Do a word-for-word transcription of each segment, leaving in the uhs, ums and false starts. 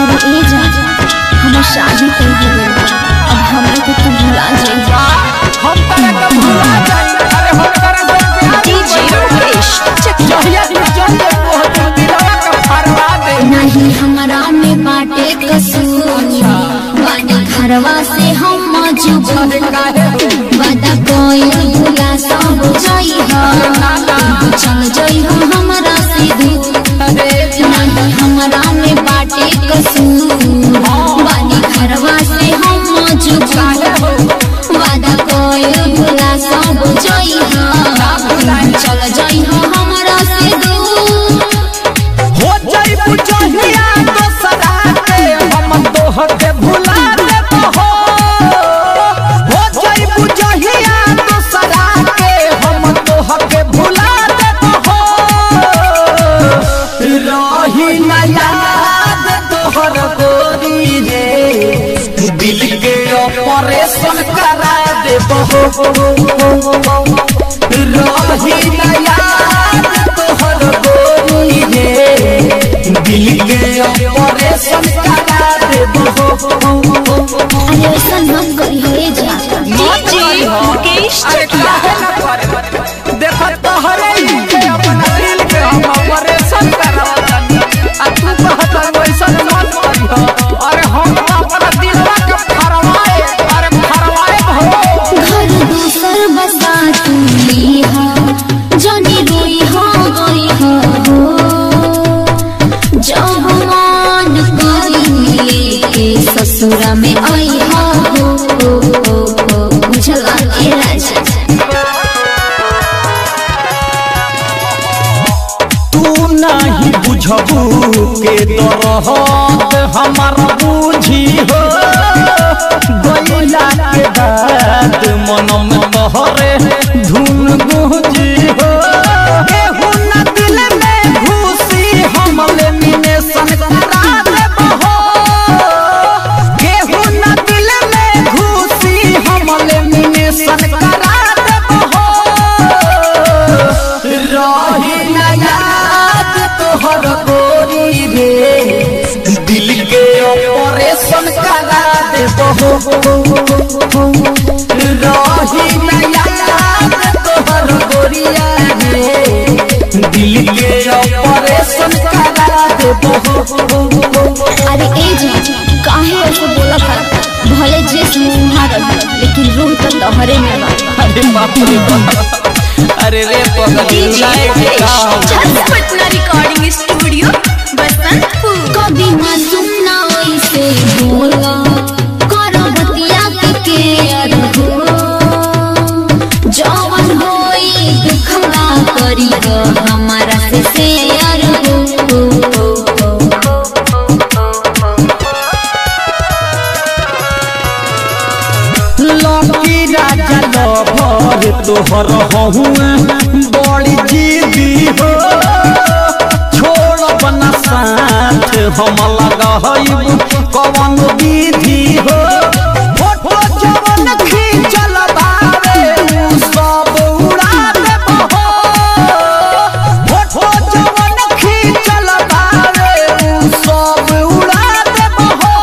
अरे ए जा हमार शादी तय हो गइल बा, अब हमरा के तू भुला जाइबा। हम तोरा के भुला जाई। अरे हम तोरा से प्यार डीजे मुकेश चकिया की जंदे बहुत दिलवा के फरवा दे। नहीं हमरा में बाटे कसूर, बानी घरवा से हम मजबूर, वादा कोई भुला सब जाइहा, चल जाइहा हमरा से दूर। नहीं हमरा में बाटे कसूर, बानी घरवा से हम मजबूर, वादा कोई भुला सब जाइहा, चल जाइहा हमरा से दूर। हो जाई बुझहिया दोसरा के हम तोहर के भुला देबो हो। हो जाई बुझहिया दोसरा के हम तोहर के भुला देबो हो। रही ना याद तोहर गोरी रे, दिल के ऑपरेशन करा देबो हो। रही ना याद तोहर गोरी रे, दिल के ऑपरेशन करा देबो हो। अरे ऐसा मत करी हे जा। डीजे मुकेश चकिया देखो तोहरे के अपना दिल के हम ऑपरेशन करावतनी, आ तू कहत वैसा मत करियो। अरे हम अपना दिलवा के फरवाए, अरे फरवाए हो। घर दूसर बसा तू लीहा, जानी रोई हो गई हो, जब मान करी के ससुरा में आई हो, बुझला ए राजा। तू नहीं बुझबू के दरद हमार बुझी हो। गइला के बाद मन में तोहरे धुन गुंजी हो। केहू न दिल में घुसी हम लेमिनेशन करा देबो हो। केहू न दिल में घुसी हम लेमिनेशन करा देबो हो। रही ना याद तोहर गोरी रे, दिल के ऑपरेशन करा देबो हो। रही ना याद तोहर गोरिया रे, दिल के ऑपरेशन करा देबो हो। अरे ए जा काहे ऐसे बोला था, भले जिस मुँह रही लेकिन रूह तो तोहरे में बा। अरे बाप रे बाप, अरे रे पटना रिकॉर्डिंग स्टूडियो बसंतपुर। कभी ना सुनना ऐसे बोला, करो बतिया के केयर हो, जवन होई दुखला करी हो हमारा से शेयर हो। लकी राजा लभर तोहर हहुए बड़ी जीदी हो। छोड़ बना साथ हम लगहब कवन विधि हो। फोटो जवन खींचल बारे उ सब उड़ा देबो हो। फोटो जवन खींचल बारे उ सब उड़ा देबो हो।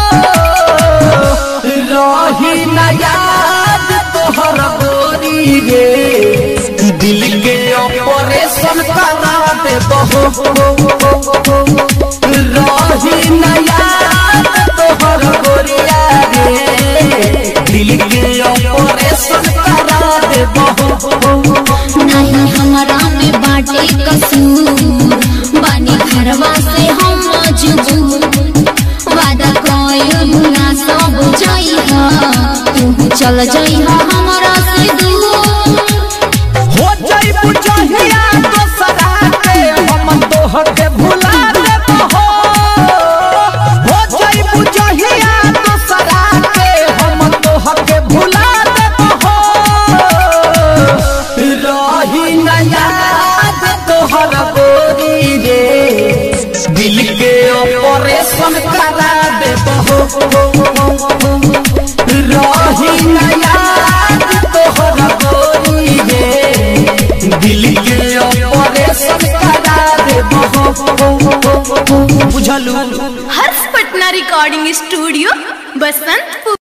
रही ना याद तोहर गोरी रे, दिल के ऑपरेशन करा देबो हो। रही ना याद तोहर गोरिया रे, दिल के ऑपरेशन करा देबो हो। नहीं हमारा में बाटे कसूर, बानी घरवा से हम मजबूर, वादा कोई भुला सब जाइहा, तू चल जाइहा हमरा से दूर। हो जाई बुझहिया दोसरा के हम तोहर के भुला देबो हो। हो जाई बुझहिया दोसरा के हम तोहर के भुला देबो हो। रही ना याद तोहर गोरी रे, दिल के ऑपरेशन करा देबो हो। रही ना याद तोहर गोरी रे, दिल के ऑपरेशन करा देबो हो। बुझलू। Harsh Patna recording studio Basantpur.